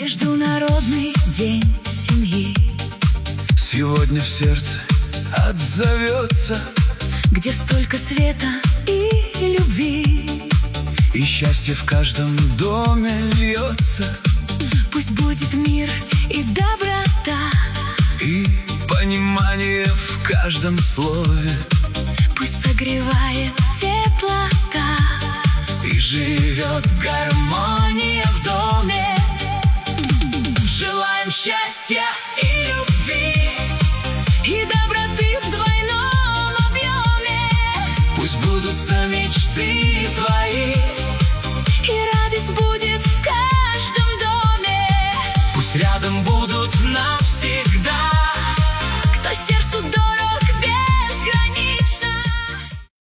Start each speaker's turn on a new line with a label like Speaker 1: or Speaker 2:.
Speaker 1: Международный день семьи
Speaker 2: сегодня в сердце отзовется,
Speaker 1: где столько света и любви,
Speaker 2: и счастье в каждом доме льется.
Speaker 1: Пусть будет мир и доброта,
Speaker 2: и понимание в каждом слове.
Speaker 1: пусть согревает теплота,
Speaker 2: и живет гармония в доме.
Speaker 1: желаем счастья